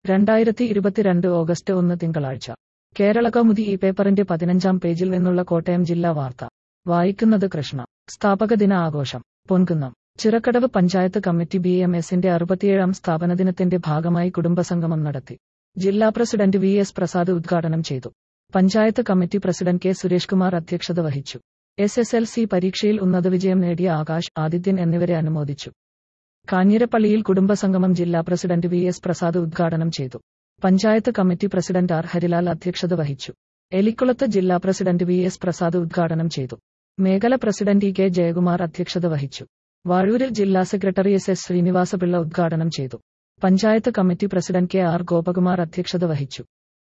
2022 August 1 തിങ്കളാഴ്ച കേരളകൗമുദി ഈ പേപ്പറിന്റെ 15-ാം പേജിൽ നിന്നുള്ള കോട്ടയം ജില്ലാ വാർത്ത വായിക്കുന്നത് കൃഷ്ണ. സ്ഥാപക ദിന ആഘോഷം പൊൻകുന്നം. ചിറക്കടവ് പഞ്ചായത്ത് കമ്മിറ്റി BMSന്റെ 67-ാം സ്ഥാപനദിനത്തിന്റെ ഭാഗമായി കുടുംബസംഗമം നടത്തി. ജില്ലാ പ്രസിഡന്റ് VS പ്രസാദ് ഉദ്ഘാടനം ചെയ്തു. Panchayat committee president K Suresh Kumar അധ്യക്ഷത വഹിച്ചു. SSLC പരീക്ഷയിൽ ഉന്നതവിജയം നേടിയ ആകാശ്, ആദിത്യൻ എന്നിവരെ അനുമോദിച്ചു. കാഞ്ഞിരപ്പള്ളിയിൽ കുടുംബസംഗമം ജില്ലാ പ്രസിഡന്റ് VS പ്രസാദ് ഉദ്ഘാടനം ചെയ്തു. Panchayat committee president R Harilal അധ്യക്ഷത വഹിച്ചു. എലിക്കുളത്ത് ജില്ലാ പ്രസിഡന്റ് VS പ്രസാദ് ഉദ്ഘാടനം ചെയ്തു. മേഖല പ്രസിഡന്റ് K ജയകുമാർ അധ്യക്ഷത വഹിച്ചു. വാഴൂരിൽ ജില്ലാ സെക്രട്ടറി SS ശ്രീനിവാസപിള്ള ഉദ്ഘാടനം ചെയ്തു. Panchayat committee president KR Gopakumar അധ്യക്ഷത വഹിച്ചു.